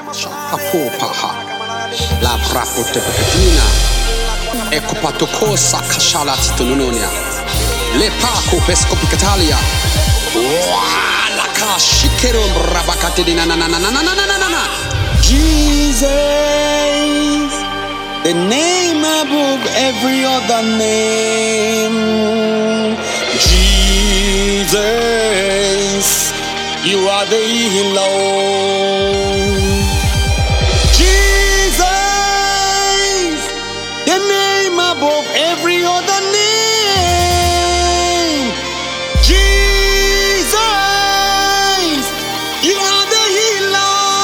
Shapapopaha La Prapotepatina Ekopatokosa Kashala Titononia Lepako Pescopicatalia Laka Shikerum Rabakatina Jesus, the name above every other name. Jesus, you are the healer. Jesus, the name above every other name. Jesus, you are the healer.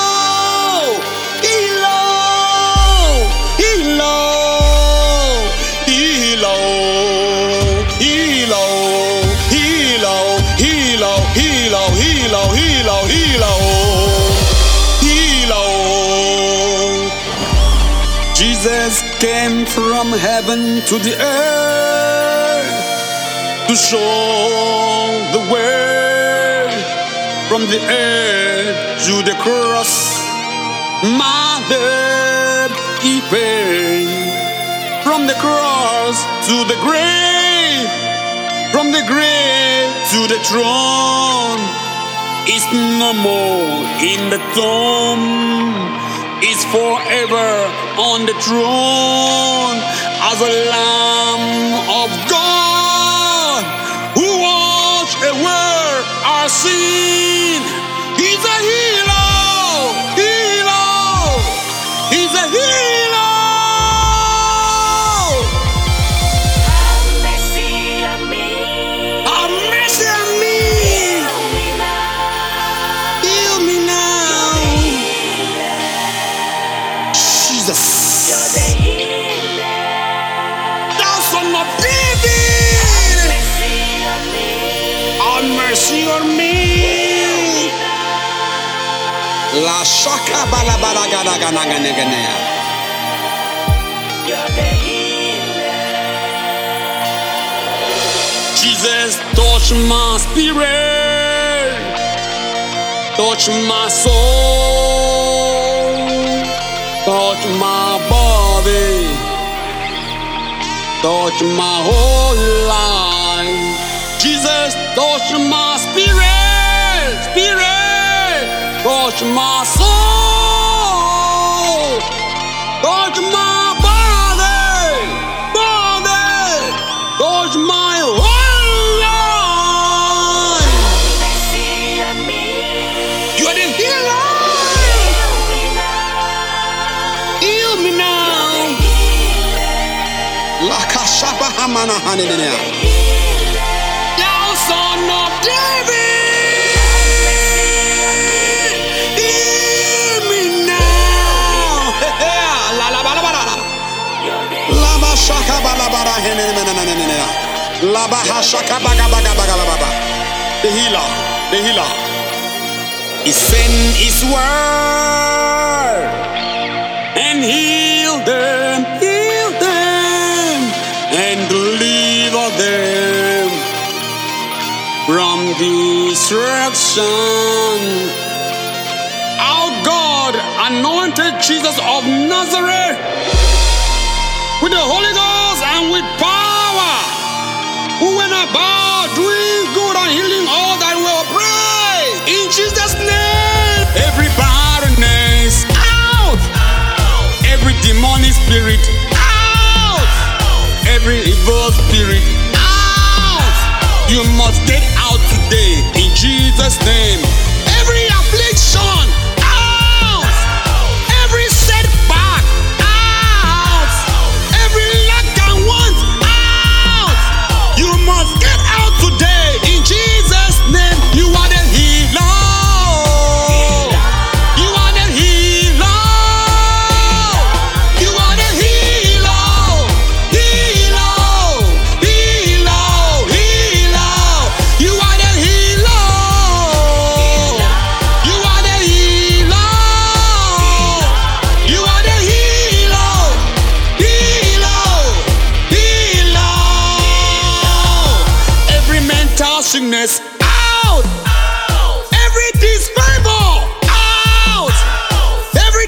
Jesus came from heaven to the earth to show the way. From the earth to the cross, my debt he paid. From the cross to the grave, from the grave to the throne. It's no more in the tomb, it's forever on the throne as a Lamb of God who washed away our sin. He's a healer, he's a healer. Mercy on me. La shaka bala bala gada gana gana gana. Jesus, touch my spirit, touch my soul, touch my body, touch my whole life. Jesus, touch my spirit, touch my soul, touch my body, touch my whole life. You are the healer. Heal me now. La kashaba hamana hanenea. Son of David, hear me now. La la ba la ba la. La ba shaka ba la ba la hene na na na na. La ba ha shaka ba ga ba ga ba ga ba ba. The healer, the healer. He sent his word and healed them, and delivered them from destruction. Our God anointed Jesus of Nazareth with the Holy Ghost and with power, who went about doing good and healing all that were oppressed. In Jesus' name, every barrenness out, every demonic spirit out, every evil spirit out. You must get out today in Jesus' name. Every affliction out, every setback out, every lack and want out. You must get out today in Jesus' name. You are the healer. You are the healer. You are the healer. You are the healer. sickness out, every disfavor out, every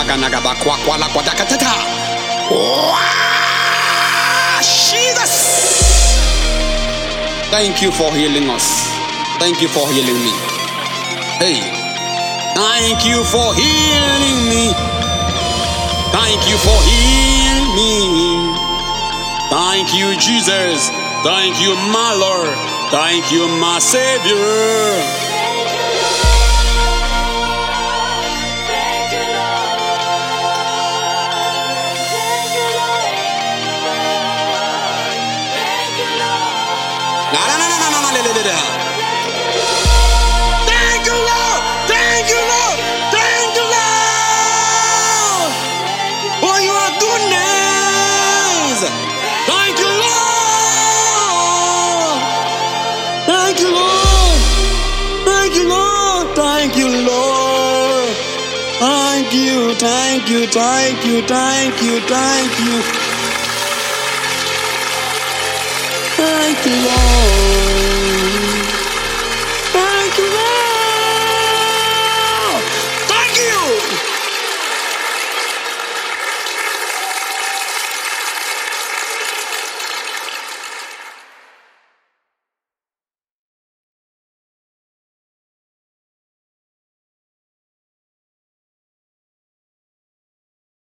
Jesus. Thank you for healing us. Thank you for healing me. Hey. Thank you for healing me. Thank you for healing me. Thank you, Jesus. Thank you, my Lord. Thank you, my Savior. Thank you, Lord. Thank you, Lord. Thank you, Lord, for your goodness. Thank you, Lord. Thank you, Lord. Thank you, Lord. Thank you, Lord. Thank you, thank you, thank you, thank you, thank you. Thank you, Lord.